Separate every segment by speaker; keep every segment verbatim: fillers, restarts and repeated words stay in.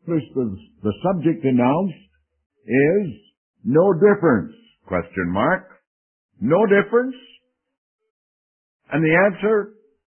Speaker 1: The, the subject announced is no difference, question mark. No difference? And the answer?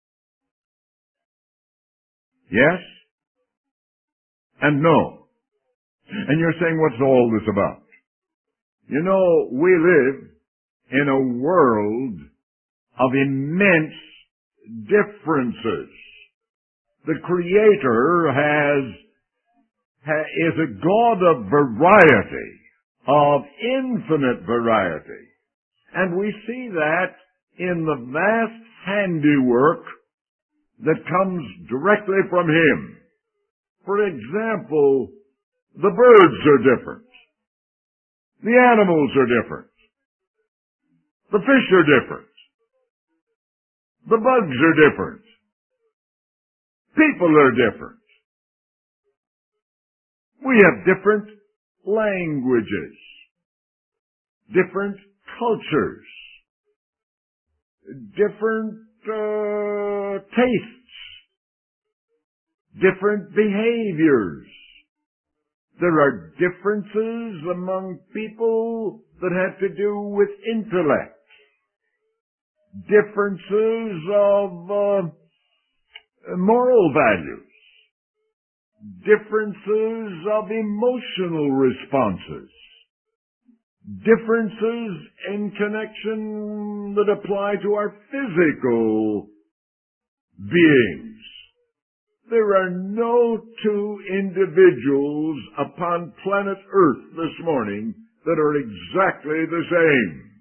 Speaker 1: Yes and no. And you're saying, what's all this about? You know, we live in a world of immense differences. The Creator has, ha, is a God of variety, of infinite variety. And we see that in the vast handiwork that comes directly from Him. For example, the birds are different. The animals are different. The fish are different. The bugs are different. People are different. We have different languages, different cultures, different uh, tastes, different behaviors. There are differences among people that have to do with intellect, differences of uh, moral values, differences of emotional responses, differences in connection that apply to our physical beings. There are no two individuals upon planet Earth this morning that are exactly the same.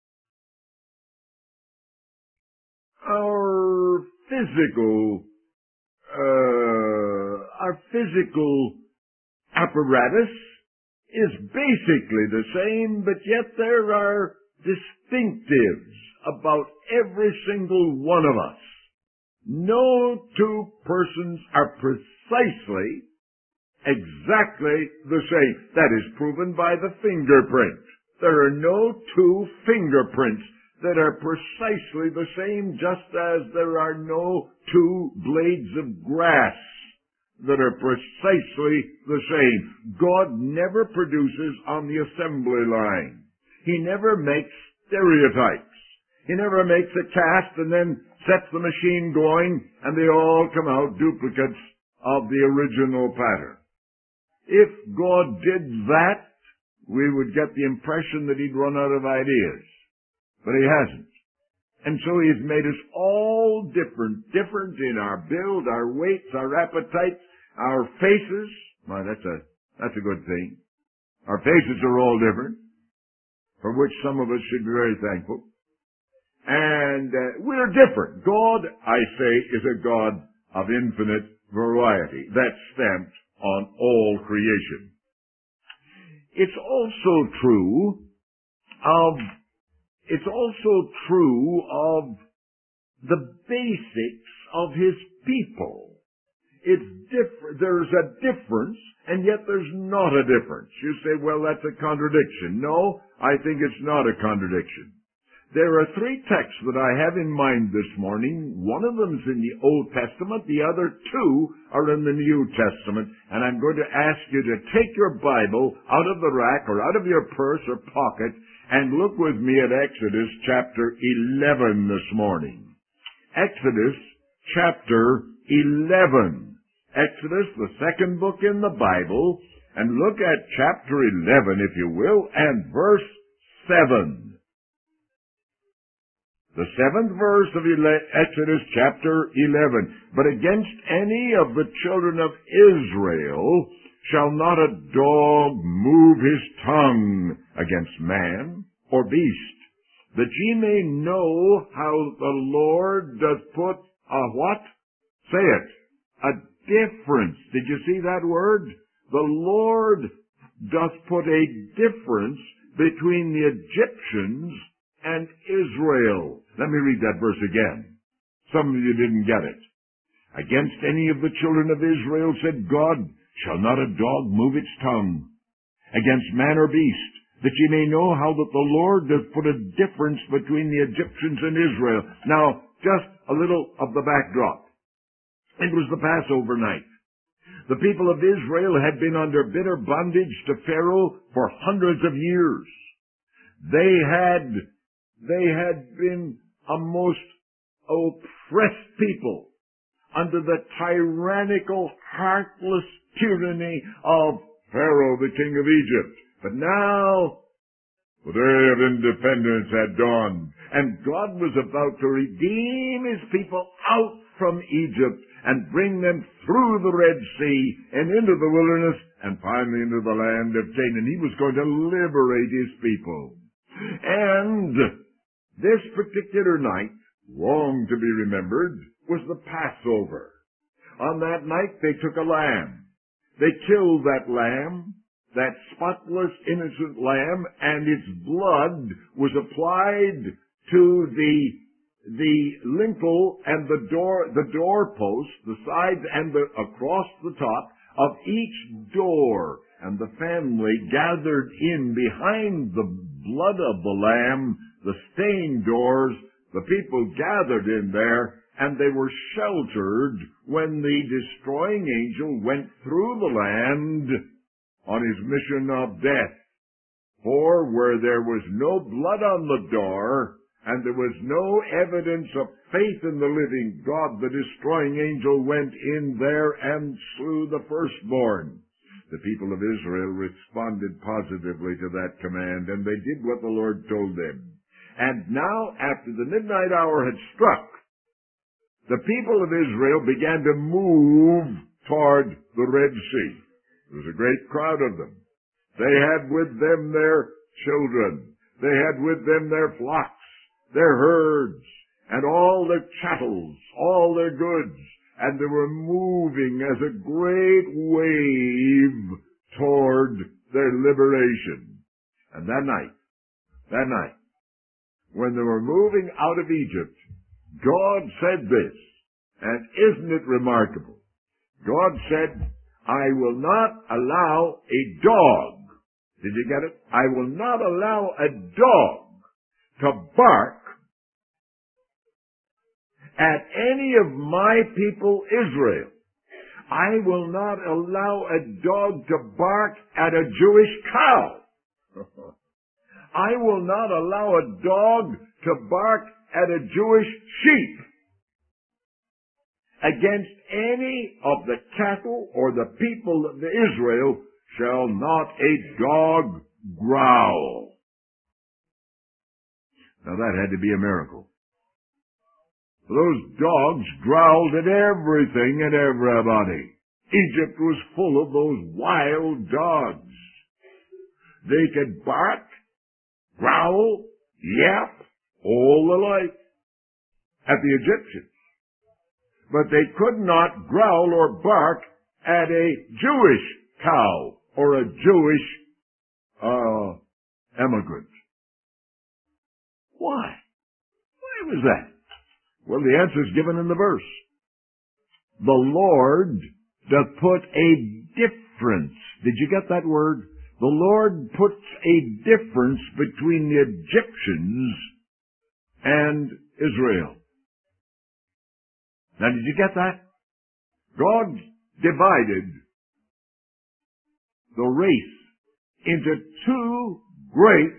Speaker 1: Our physical, uh, our physical apparatus is basically the same, but yet there are distinctives about every single one of us. No two persons are precisely, exactly the same. That is proven by the fingerprint. There are no two fingerprints that are precisely the same, just as there are no two blades of grass that are precisely the same. God never produces on the assembly line. He never makes stereotypes. He never makes a cast and then sets the machine going and they all come out duplicates of the original pattern. If God did that, we would get the impression that He'd run out of ideas. But He hasn't. And so He's made us all different, different in our build, our weights, our appetites, our faces. Well, that's a, that's a good thing. Our faces are all different, for which some of us should be very thankful. And uh, we're different. God, I say, is a God of infinite variety. That's stamped on all creation. It's also true of, it's also true of the basics of His people. It's different. There's a difference, and yet there's not a difference. You say, well, that's a contradiction. No, I think it's not a contradiction. There are three texts that I have in mind this morning. One of them is in the Old Testament. The other two are in the New Testament. And I'm going to ask you to take your Bible out of the rack or out of your purse or pocket and look with me at Exodus chapter eleven this morning. Exodus chapter eleven. Exodus, the second book in the Bible. And look at chapter eleven, if you will, and verse seven. The seventh verse of Exodus chapter eleven. But against any of the children of Israel shall not a dog move his tongue against man or beast, that ye may know how the Lord doth put a what? Say it. A difference. Did you see that word? The Lord doth put a difference between the Egyptians and Israel. Let me read that verse again. Some of you didn't get it. Against any of the children of Israel, said God, shall not a dog move its tongue against man or beast, that ye may know how that the Lord doth put a difference between the Egyptians and Israel. Now, just a little of the backdrop. It was the Passover night. The people of Israel had been under bitter bondage to Pharaoh for hundreds of years. They had, they had been a most oppressed people under the tyrannical, heartless tyranny of Pharaoh, the king of Egypt. But now, the day of independence had dawned, and God was about to redeem his people out from Egypt and bring them through the Red Sea and into the wilderness and finally into the land of Canaan. He was going to liberate his people. And this particular night, long to be remembered, was the Passover. On that night they took a lamb. They killed that lamb, that spotless, innocent lamb, and its blood was applied to the the lintel and the door, the doorpost, the sides and the across the top of each door. And the family gathered in behind the blood of the lamb, the stained doors. The people gathered in there, and they were sheltered when the destroying angel went through the land on his mission of death. For where there was no blood on the door, and there was no evidence of faith in the living God, the destroying angel went in there and slew the firstborn. The people of Israel responded positively to that command, and they did what the Lord told them. And now, after the midnight hour had struck, the people of Israel began to move toward the Red Sea. There was a great crowd of them. They had with them their children. They had with them their flocks, their herds, and all their chattels, all their goods. And they were moving as a great wave toward their liberation. And that night, that night, when they were moving out of Egypt, God said this, and isn't it remarkable? God said, I will not allow a dog, did you get it? I will not allow a dog to bark at any of my people Israel. I will not allow a dog to bark at a Jewish cow. I will not allow a dog to bark at a Jewish sheep. Against any of the cattle or the people of Israel shall not a dog growl. Now that had to be a miracle. Those dogs growled at everything and everybody. Egypt was full of those wild dogs. They could bark, growl, yap, all the like at the Egyptians. But they could not growl or bark at a Jewish cow or a Jewish uh, emigrant. Why? Why was that? Well, the answer is given in the verse. The Lord doth put a difference. Did you get that word? The Lord puts a difference between the Egyptians and Israel. Now, did you get that? God divided the race into two great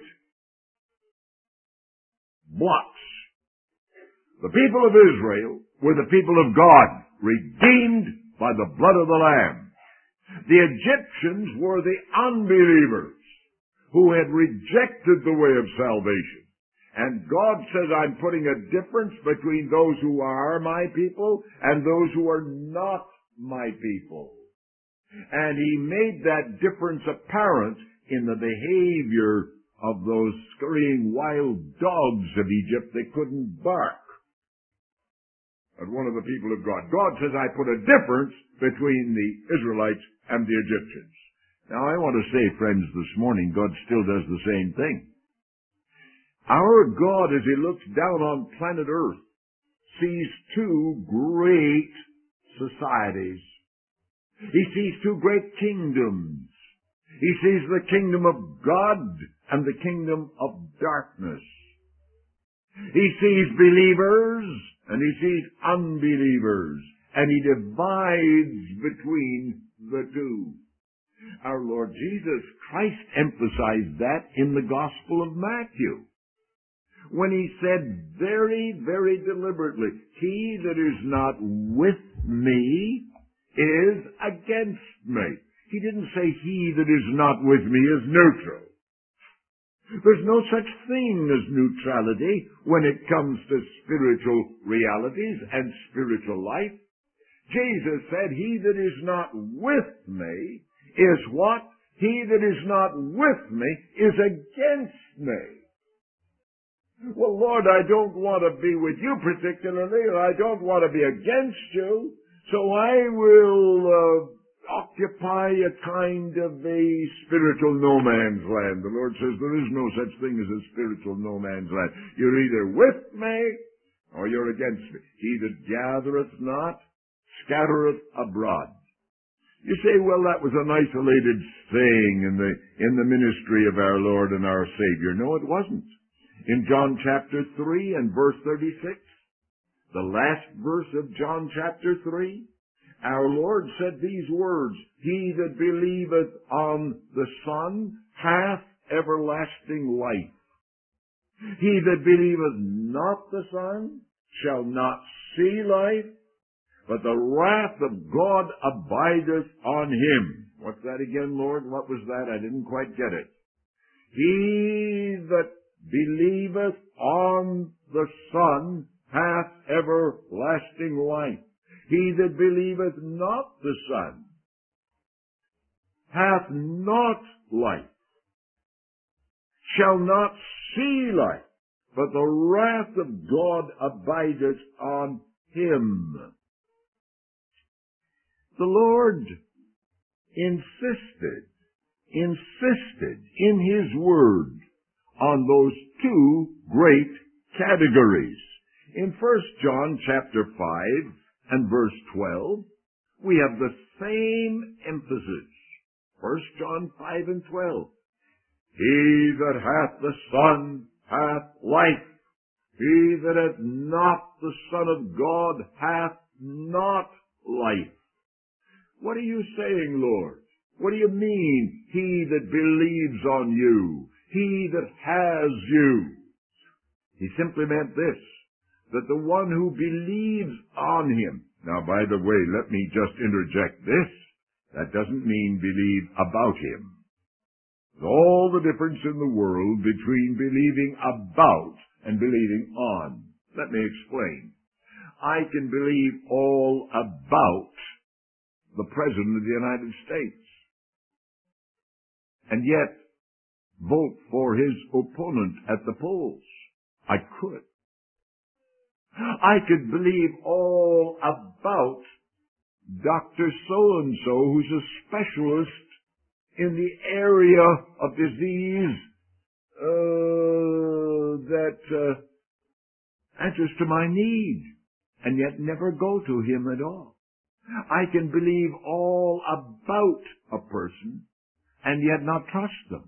Speaker 1: blocks. The people of Israel were the people of God, redeemed by the blood of the Lamb. The Egyptians were the unbelievers who had rejected the way of salvation. And God says, I'm putting a difference between those who are my people and those who are not my people. And he made that difference apparent in the behavior of those scurrying wild dogs of Egypt. They couldn't bark at one of the people of God. God says, I put a difference between the Israelites and the Egyptians. Now, I want to say, friends, this morning, God still does the same thing. Our God, as he looks down on planet Earth, sees two great societies. He sees two great kingdoms. He sees the kingdom of God and the kingdom of darkness. He sees believers and he sees unbelievers. and he divides between the two. Our Lord Jesus Christ emphasized that in the Gospel of Matthew, when he said very, very deliberately, he that is not with me is against me. He didn't say he that is not with me is neutral. There's no such thing as neutrality when it comes to spiritual realities and spiritual life. Jesus said, he that is not with me is what? He that is not with me is against me. Well, Lord, I don't want to be with you particularly, or I don't want to be against you, so I will uh, occupy a kind of a spiritual no man's land. The Lord says there is no such thing as a spiritual no man's land. You're either with me or you're against me. He that gathereth not scattereth abroad. You say, well, that was an isolated saying in the in the ministry of our Lord and our Savior. No, it wasn't. In John chapter three and verse thirty-six, the last verse of John chapter three, our Lord said these words, he that believeth on the Son hath everlasting life. He that believeth not the Son shall not see life, but the wrath of God abideth on him. What's that again, Lord? What was that? I didn't quite get it. He that believeth on the Son hath everlasting life. He that believeth not the Son hath not life, shall not see life, but the wrath of God abideth on him. The Lord insisted, insisted in His Word on those two great categories. In First John chapter five and verse twelve, we have the same emphasis. First John five and twelve. He that hath the Son hath life. He that hath not the Son of God hath not life. What are you saying, Lord? What do you mean, he that believes on you, he that has you? He simply meant this, that the one who believes on him. Now, by the way, let me just interject this. That doesn't mean believe about him. There's all the difference in the world between believing about and believing on. Let me explain. I can believe all about the President of the United States, and yet vote for his opponent at the polls. I could. I could believe all about Doctor So-and-so, who's a specialist in the area of disease uh, that uh, answers to my need, and yet never go to him at all. I can believe all about a person and yet not trust them.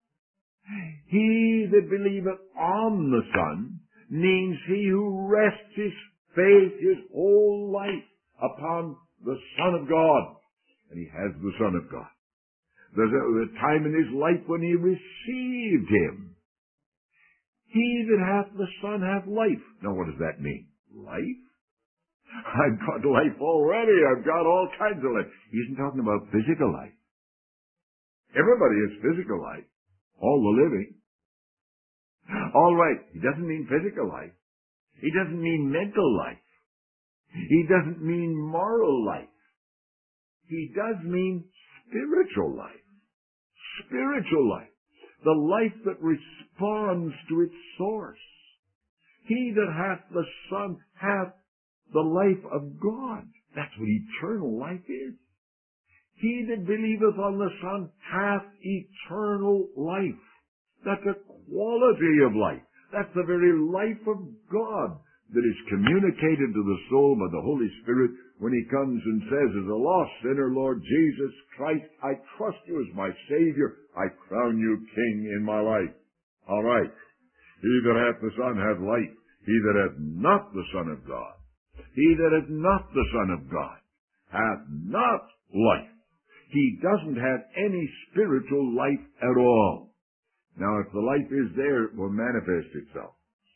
Speaker 1: He that believeth on the Son means he who rests his faith, his whole life upon the Son of God. And he has the Son of God. There's a, a time in his life when he received him. He that hath the Son hath life. Now what does that mean? Life? I've got life already. I've got all kinds of life. He isn't talking about physical life. Everybody has physical life. All the living. All right. He doesn't mean physical life. He doesn't mean mental life. He doesn't mean moral life. He does mean spiritual life. Spiritual life. The life that responds to its source. He that hath the Son hath the life of God. That's what eternal life is. He that believeth on the Son hath eternal life. That's a quality of life. That's the very life of God that is communicated to the soul by the Holy Spirit when He comes and says, as a lost sinner, Lord Jesus Christ, I trust You as my Savior. I crown You King in my life. All right. He that hath the Son hath life. He that hath not the Son of God. He that hath not the Son of God hath not life. He doesn't have any spiritual life at all. Now, if the life is there, it will manifest itself.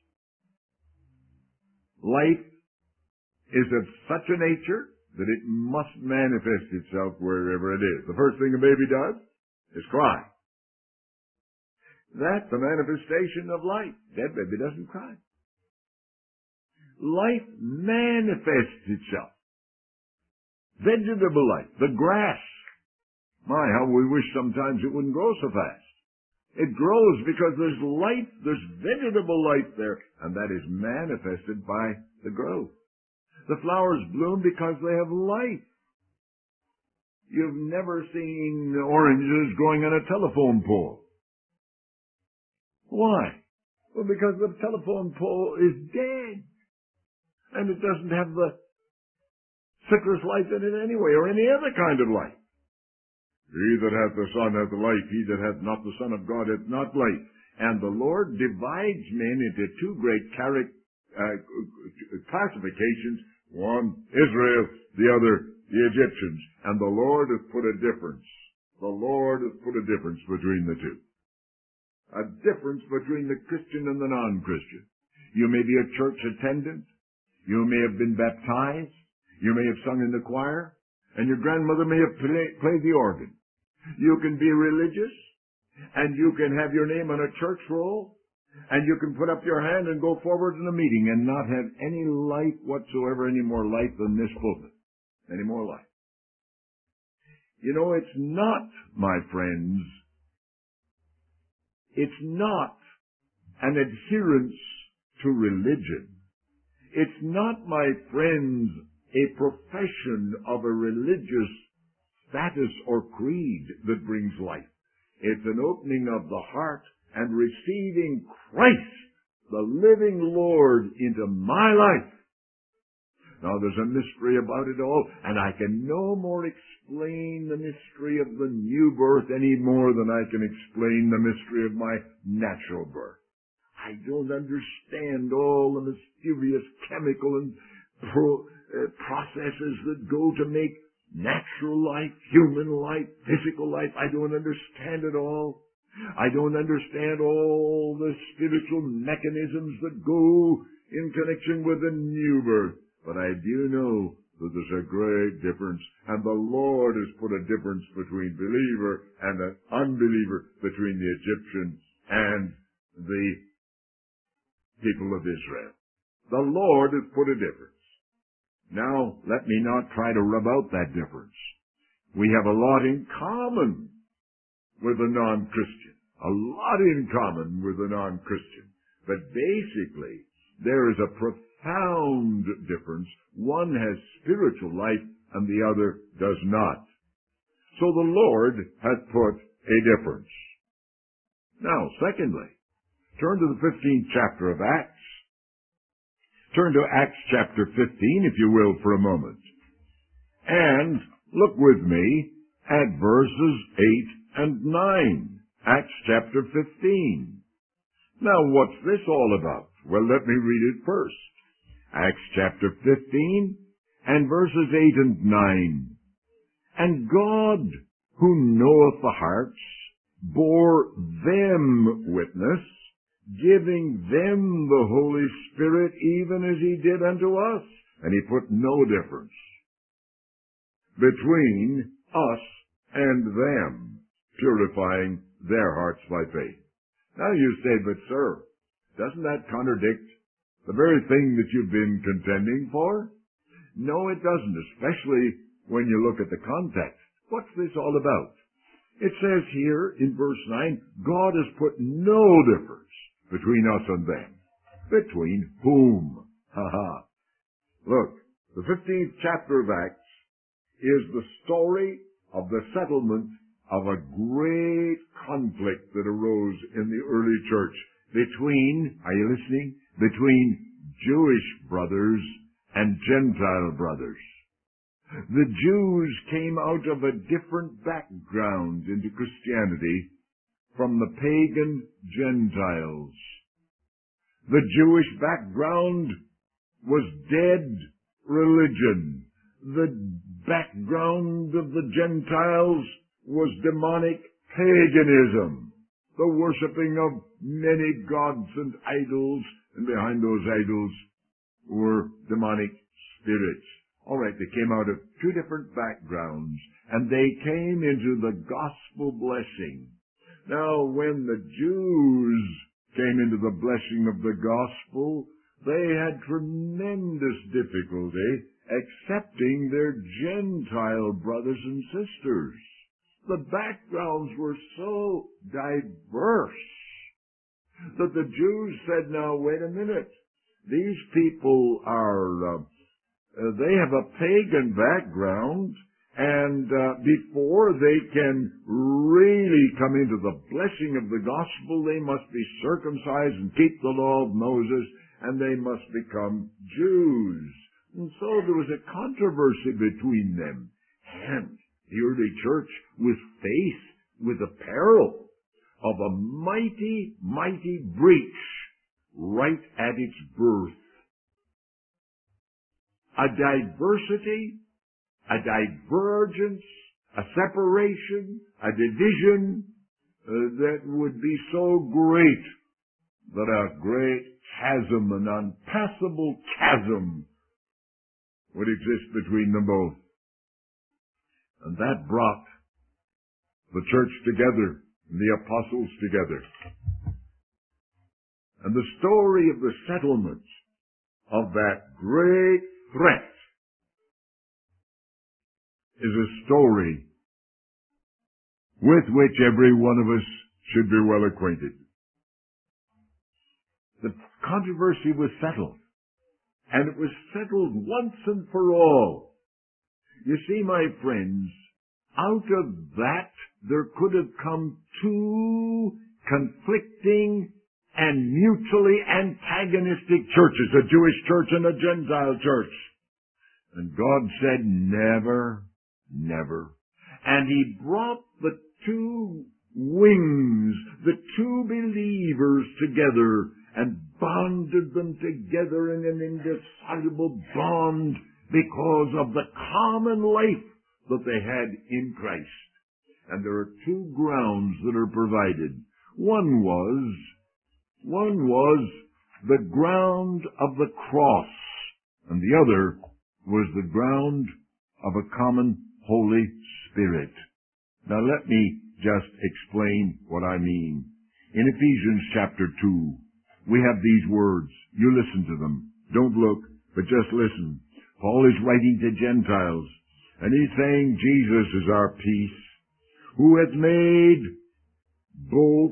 Speaker 1: Life is of such a nature that it must manifest itself wherever it is. The first thing a baby does is cry. That's the manifestation of life. Dead baby doesn't cry. Life manifests itself. Vegetable life, the grass. My, how we wish sometimes it wouldn't grow so fast. It grows because there's life, there's vegetable life there, and that is manifested by the growth. The flowers bloom because they have life. You've never seen oranges growing on a telephone pole. Why? Well, because the telephone pole is dead. And it doesn't have the citrus life in it anyway, or any other kind of life. He that hath the Son hath life, he that hath not the Son of God hath not life. And the Lord divides men into two great charac- uh, classifications. One, Israel, the other, the Egyptians. And the Lord hath put a difference. The Lord hath put a difference between the two. A difference between the Christian and the non-Christian. You may be a church attendant. You may have been baptized. You may have sung in the choir. And your grandmother may have play, played the organ. You can be religious. And you can have your name on a church roll. And you can put up your hand and go forward in a meeting and not have any life whatsoever, any more life than this pulpit. Any more life. You know, it's not, my friends, it's not an adherence to religion. It's not, my friends, a profession of a religious status or creed that brings life. It's an opening of the heart and receiving Christ, the living Lord, into my life. Now, there's a mystery about it all, and I can no more explain the mystery of the new birth any more than I can explain the mystery of my natural birth. I don't understand all the mysterious chemical and pro, uh, processes that go to make natural life, human life, physical life. I don't understand it all. I don't understand all the spiritual mechanisms that go in connection with the new birth. But I do know that there's a great difference, and the Lord has put a difference between believer and an unbeliever, between the Egyptians and the people of Israel. The Lord has put a difference. Now, let me not try to rub out that difference. We have a lot in common with a non-Christian. A lot in common with a non-Christian. But basically, there is a profound difference. One has spiritual life and the other does not. So the Lord has put a difference. Now, secondly, turn to the fifteenth chapter of Acts. Turn to Acts chapter fifteen, if you will, for a moment. And look with me at verses eight and nine. Acts chapter fifteen. Now, what's this all about? Well, let me read it first. Acts chapter fifteen and verses eight and nine. And God, who knoweth the hearts, bore them witness, giving them the Holy Spirit, even as he did unto us. And he put no difference between us and them, purifying their hearts by faith. Now you say, but sir, doesn't that contradict the very thing that you've been contending for? No, it doesn't, especially when you look at the context. What's this all about? It says here in verse nine, God has put no difference between us and them. Between whom? Ha ha. Look, the fifteenth chapter of Acts is the story of the settlement of a great conflict that arose in the early church between, are you listening? Between Jewish brothers and Gentile brothers. The Jews came out of a different background into Christianity from the pagan Gentiles. The Jewish background was dead religion. The background of the Gentiles was demonic paganism, the worshiping of many gods and idols, and behind those idols were demonic spirits. All right, they came out of two different backgrounds, and they came into the gospel blessing. Now, when the Jews came into the blessing of the gospel, they had tremendous difficulty accepting their Gentile brothers and sisters. The backgrounds were so diverse that the Jews said, now, wait a minute. These people are, uh, uh, they have a pagan background, and uh, before they can really come into the blessing of the gospel, they must be circumcised and keep the law of Moses, and they must become Jews. And so there was a controversy between them. And the early church was faced with the peril of a mighty, mighty breach right at its birth. A diversity, a divergence, a separation, a division uh, that would be so great that a great chasm, an unpassable chasm, would exist between them both. And that brought the church together, and the apostles together. And the story of the settlement of that great threat is a story with which every one of us should be well acquainted. The controversy was settled, and it was settled once and for all. You see, my friends, out of that there could have come two conflicting and mutually antagonistic churches, a Jewish church and a Gentile church. And God said, never, never. And He brought the two wings, the two believers together, and bonded them together in an indissoluble bond because of the common life that they had in Christ. And there are two grounds that are provided. One was, one was the ground of the cross, and the other was the ground of a common Holy Spirit. Now let me just explain what I mean. In Ephesians chapter two, we have these words. You listen to them. Don't look, but just listen. Paul is writing to Gentiles, and he's saying Jesus is our peace, who hath made both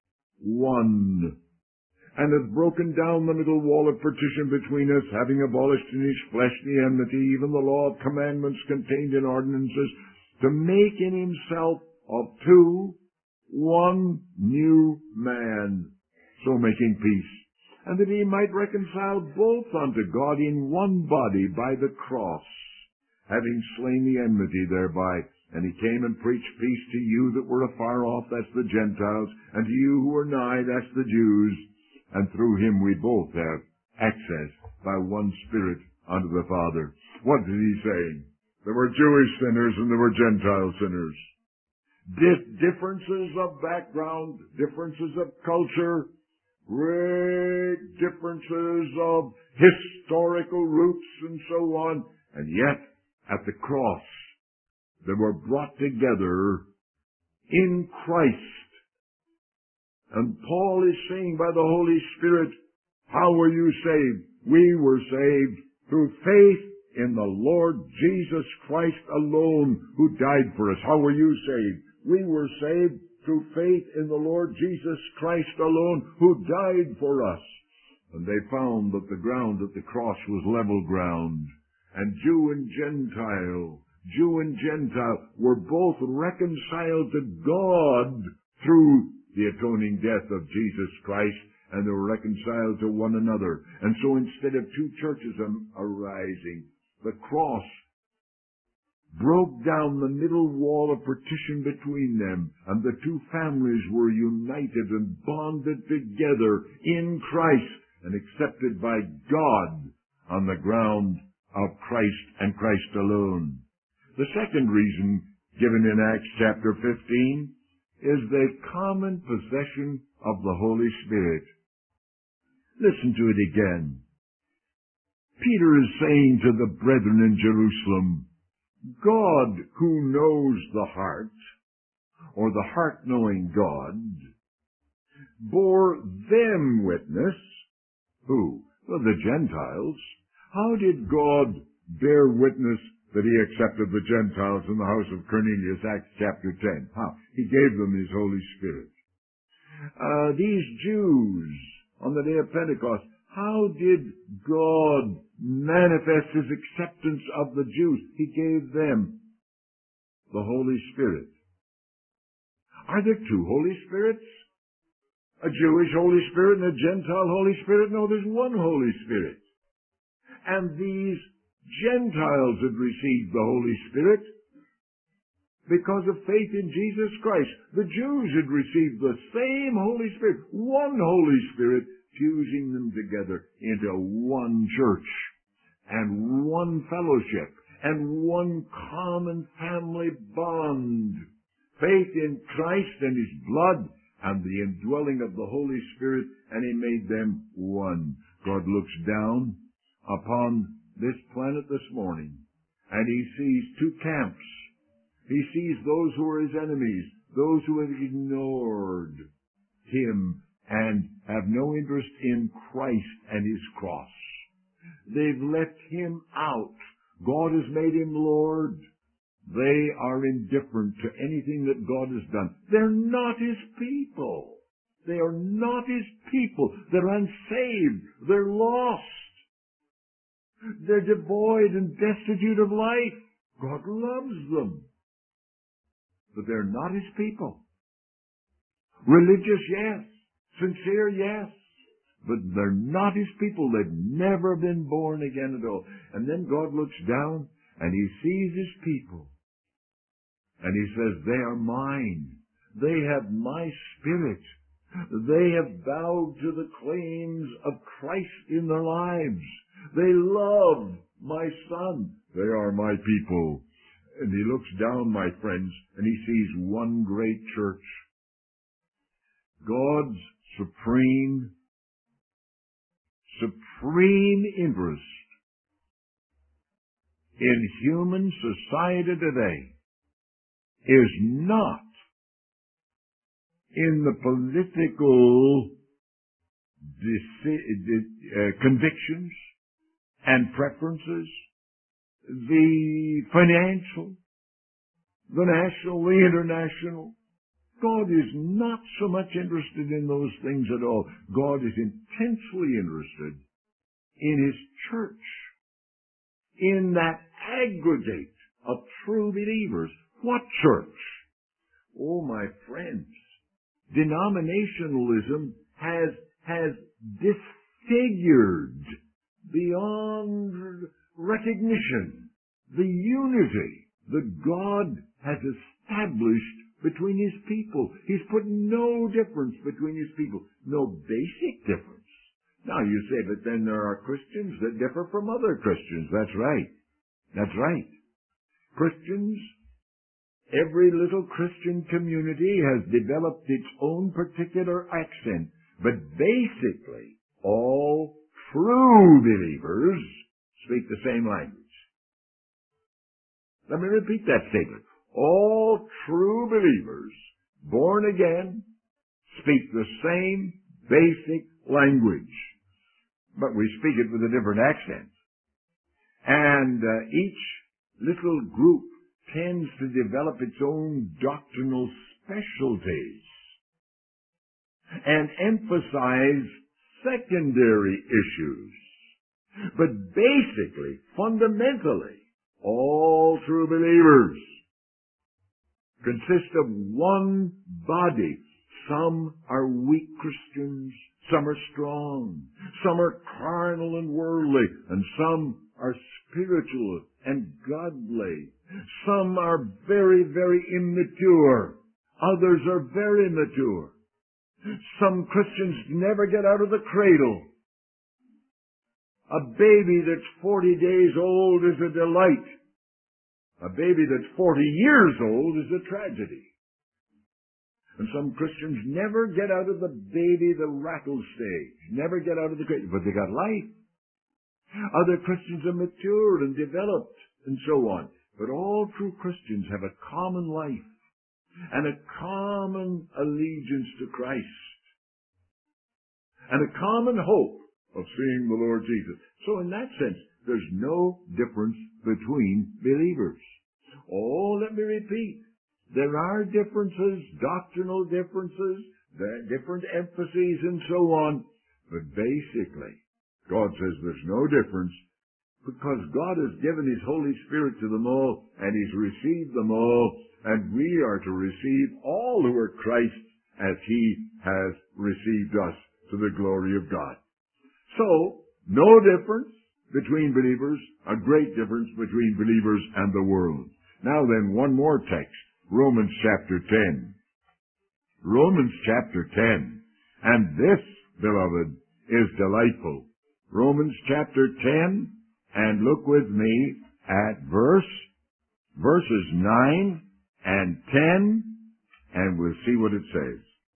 Speaker 1: one, and hath broken down the middle wall of partition between us, having abolished in his flesh the enmity, even the law of commandments contained in ordinances, to make in himself of two one new man, so making peace, and that he might reconcile both unto God in one body by the cross, having slain the enmity thereby. And he came and preached peace to you that were afar off, that's the Gentiles, and to you who are nigh, that's the Jews. And through him we both have access by one Spirit unto the Father. What did he say? There were Jewish sinners and there were Gentile sinners. Dif- differences of background, differences of culture, great differences of historical roots and so on. And yet, at the cross, they were brought together in Christ. And Paul is saying by the Holy Spirit, how were you saved? We were saved through faith in the Lord Jesus Christ alone, who died for us. How were you saved? We were saved through faith in the Lord Jesus Christ alone, who died for us. And they found that the ground at the cross was level ground, and Jew and Gentile, Jew and Gentile were both reconciled to God through the atoning death of Jesus Christ, and they were reconciled to one another. And so instead of two churches arising, the cross broke down the middle wall of partition between them, and the two families were united and bonded together in Christ and accepted by God on the ground of Christ and Christ alone. The second reason given in Acts chapter fifteen is the common possession of the Holy Spirit. Listen to it again. Peter is saying to the brethren in Jerusalem, God, who knows the heart, or the heart-knowing God, bore them witness. Who? Well, the Gentiles. How did God bear witness that he accepted the Gentiles in the house of Cornelius, Acts chapter ten? How? He gave them his Holy Spirit. Uh, these Jews, on the day of Pentecost, how did God manifest his acceptance of the Jews? He gave them the Holy Spirit. Are there two Holy Spirits? A Jewish Holy Spirit and a Gentile Holy Spirit? No, there's one Holy Spirit. And these Gentiles had received the Holy Spirit because of faith in Jesus Christ. The Jews had received the same Holy Spirit, one Holy Spirit, fusing them together into one church and one fellowship and one common family bond. Faith in Christ and his blood and the indwelling of the Holy Spirit, and he made them one. God looks down upon this planet this morning, and he sees two camps. He sees those who are his enemies, those who have ignored him and have no interest in Christ and his cross. They've left him out. God has made him Lord. They are indifferent to anything that God has done. They're not his people. They are not his people. They're unsaved. They're lost. They're devoid and destitute of life. God loves them. But they're not his people. Religious, yes. Sincere, yes. But they're not his people. They've never been born again at all. And then God looks down and he sees his people. And he says, they are mine. They have my spirit. They have bowed to the claims of Christ in their lives. They love my Son. They are my people. And he looks down, my friends, and he sees one great church. God's supreme, supreme interest in human society today is not in the political deci- uh, convictions and preferences, the financial, the national, the international. God is not so much interested in those things at all. God is intensely interested in his church, in that aggregate of true believers. What church? Oh, my friends, denominationalism has, has disfigured beyond recognition the unity that God has established between his people. He's put no difference between his people, no basic difference. Now you say, but then there are Christians that differ from other Christians. That's right. That's right. Christians, every little Christian community has developed its own particular accent, but basically all true believers speak the same language. Let me repeat that statement. All true believers, born again, speak the same basic language, but we speak it with a different accent. And uh, each little group tends to develop its own doctrinal specialties and emphasize secondary issues. But basically, fundamentally, all true believers consist of one body. Some are weak Christians, some are strong, some are carnal and worldly, and some are spiritual and godly. Some are very, very immature. Others are very mature. Some Christians never get out of the cradle. A baby that's forty days old is a delight. A baby that's forty years old is a tragedy. And some Christians never get out of the baby, the rattle stage, never get out of the cradle, but they got life. Other Christians are mature and developed and so on. But all true Christians have a common life and a common allegiance to Christ and a common hope of seeing the Lord Jesus. So in that sense, there's no difference between believers. Oh, let me repeat. There are differences, doctrinal differences, different emphases and so on. But basically, God says there's no difference because God has given His Holy Spirit to them all and He's received them all, and we are to receive all who are Christ's as He has received us to the glory of God. So, no difference between believers, a great difference between believers and the world. Now then, one more text, Romans chapter ten. Romans chapter ten. And this, beloved, is delightful. Romans chapter ten, and look with me at verse, verses nine and ten, and we'll see what it says.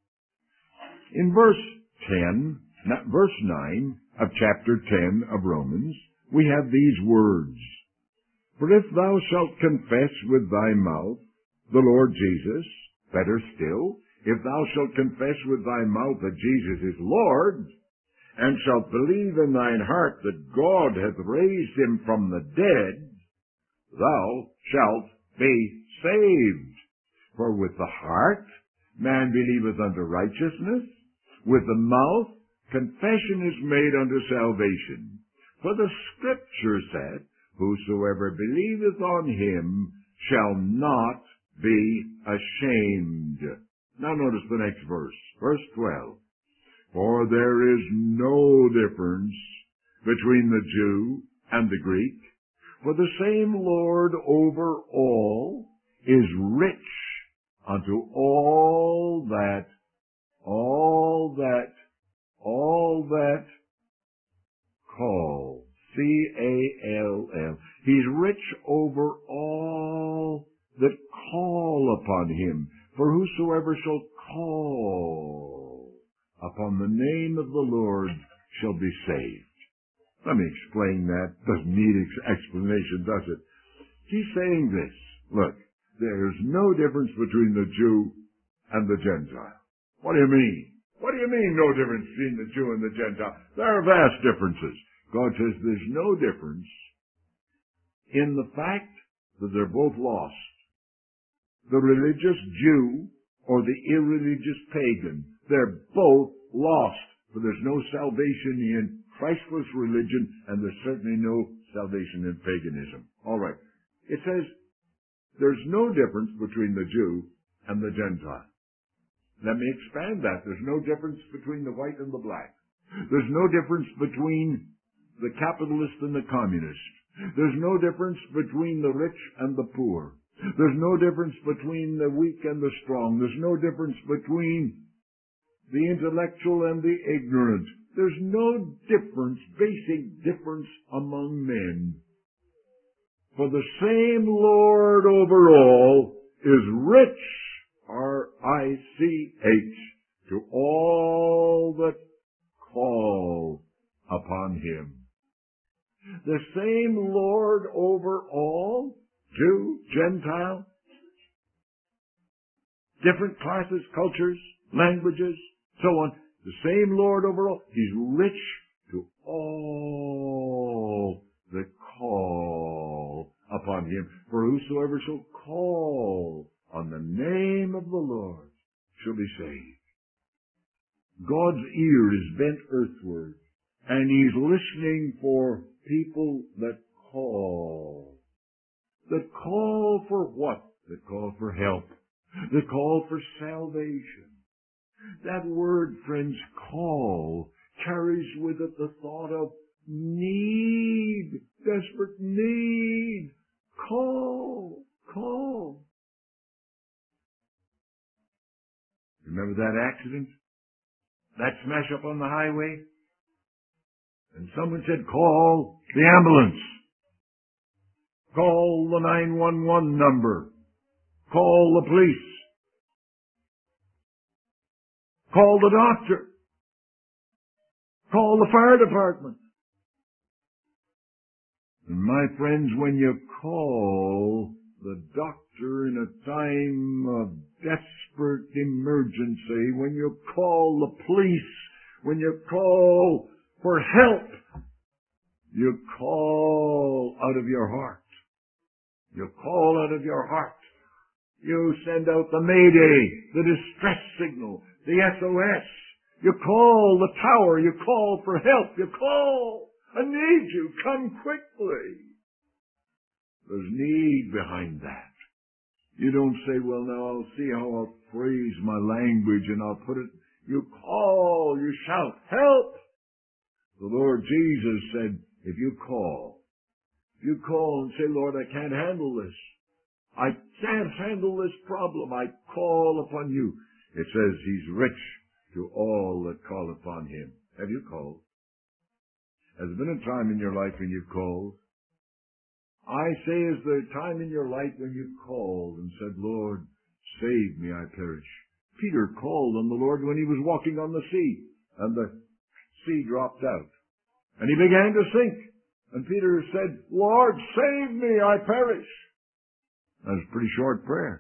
Speaker 1: In verse ten, not verse nine of chapter ten of Romans, we have these words. For if thou shalt confess with thy mouth the Lord Jesus, better still, if thou shalt confess with thy mouth that Jesus is Lord, and shalt believe in thine heart that God hath raised him from the dead, thou shalt be saved. For with the heart man believeth unto righteousness, with the mouth confession is made unto salvation. For the Scripture said, whosoever believeth on him shall not be ashamed. Now notice the next verse, verse twelve. For there is no difference between the Jew and the Greek, for the same Lord over all is rich unto all that, all that, all that call. C A L L. He's rich over all that call upon him. For whosoever shall call upon the name of the Lord shall be saved. Let me explain that. Doesn't need ex- explanation, does it? He's saying this. Look, there's no difference between the Jew and the Gentile. What do you mean? What do you mean no difference between the Jew and the Gentile? There are vast differences. God says there's no difference in the fact that they're both lost. The religious Jew or the irreligious pagan, they're both lost. For there's no salvation in Christless religion, and there's certainly no salvation in paganism. All right. It says there's no difference between the Jew and the Gentile. Let me expand that. There's no difference between the white and the black. There's no difference between the capitalist and the communist. There's no difference between the rich and the poor. There's no difference between the weak and the strong. There's no difference between the intellectual and the ignorant. There's no difference, basic difference among men. For the same Lord over all is rich, R I C H, to all that call upon him. The same Lord over all, Jew, Gentile, different classes, cultures, languages, so on. The same Lord over all. He's rich to all that call upon him. For whosoever shall call on the name of the Lord shall be saved. God's ear is bent earthward, and he's listening for people that call. That call for what? That call for help. That call for salvation. That word, friends, call, carries with it the thought of need, desperate need. Call, call. Remember that accident? That smash up on the highway? And someone said, call the ambulance. Call the nine one one number. Call the police. Call the doctor. Call the fire department. And my friends, when you call the doctor in a time of desperate emergency, when you call the police, when you call for help, you call out of your heart. You call out of your heart. You send out the mayday, the distress signal, the S O S. You call the tower. You call for help. You call. I need you. Come quickly. There's need behind that. You don't say, well, now I'll see how I'll phrase my language and I'll put it. You call. You shout, help. The Lord Jesus said, if you call, if you call and say, Lord, I can't handle this. I can't handle this problem. I call upon you. It says he's rich to all that call upon him. Have you called? Has there been a time in your life when you've called? I say, is there a time in your life when you called and said, Lord, save me, I perish? Peter called on the Lord when he was walking on the sea, and the sea dropped out. And he began to sink. And Peter said, Lord, save me, I perish. That was a pretty short prayer.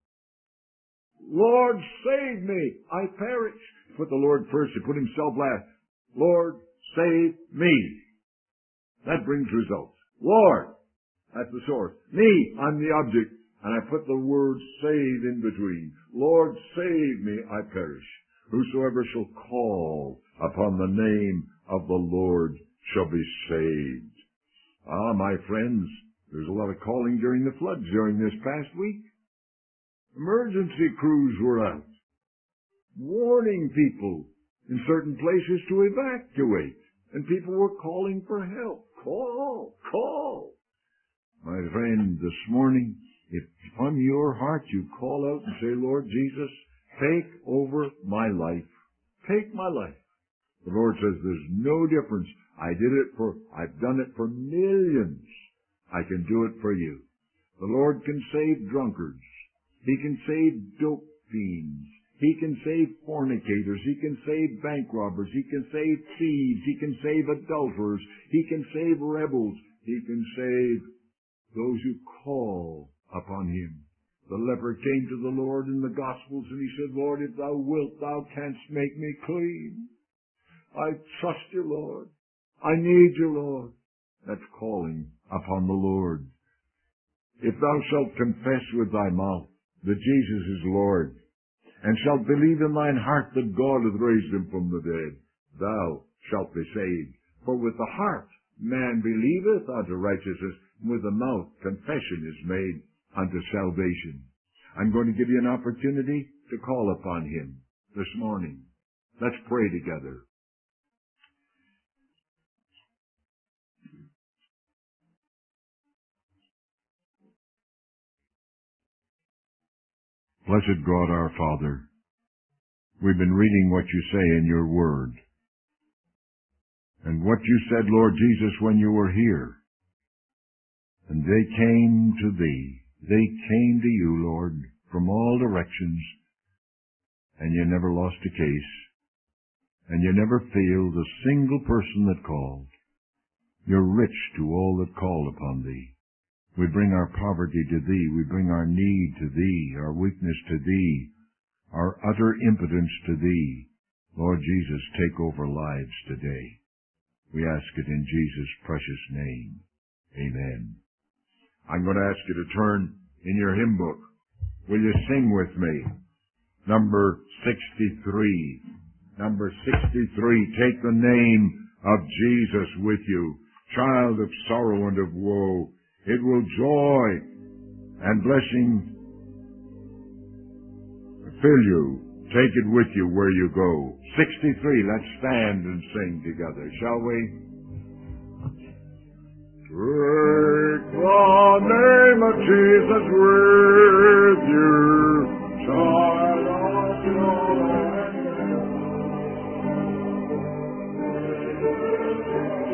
Speaker 1: Lord, save me, I perish. He put the Lord first. He put himself last. Lord, save me. That brings results. Lord, that's the source. Me, I'm the object. And I put the word save in between. Lord, save me, I perish. Whosoever shall call upon the name of the Lord shall be saved. Ah, my friends, there's a lot of calling during the floods during this past week. Emergency crews were out, warning people in certain places to evacuate. And people were calling for help. Call, call. My friend, this morning, if from your heart you call out and say, Lord Jesus, take over my life. Take my life. The Lord says there's no difference. I did it for, I've done it for millions. I can do it for you. The Lord can save drunkards. He can save dope fiends. He can save fornicators. He can save bank robbers. He can save thieves. He can save adulterers. He can save rebels. He can save those who call upon him. The leper came to the Lord in the Gospels and he said, Lord, if thou wilt, thou canst make me clean. I trust you, Lord. I need you, Lord. That's calling upon the Lord. If thou shalt confess with thy mouth that Jesus is Lord, and shalt believe in thine heart that God hath raised him from the dead, thou shalt be saved. For with the heart man believeth unto righteousness, and with the mouth confession is made unto salvation. I'm going to give you an opportunity to call upon him this morning. Let's pray together. Blessed God, our Father, we've been reading what you say in your word. And what you said, Lord Jesus, when you were here. And they came to thee. They came to you, Lord, from all directions. And you never lost a case. And you never failed a single person that called. You're rich to all that call upon thee. We bring our poverty to thee. We bring our need to thee, our weakness to thee, our utter impotence to thee. Lord Jesus, take over lives today. We ask it in Jesus' precious name. Amen. I'm going to ask you to turn in your hymn book. Will you sing with me? Number sixty-three. Number sixty-three. Take the name of Jesus with you. Child of sorrow and of woe. It will joy and blessing fill you. Take it with you where you go. sixty-three. Let's stand and sing together, shall we? Take the name of Jesus with you, child of sorrow and woe.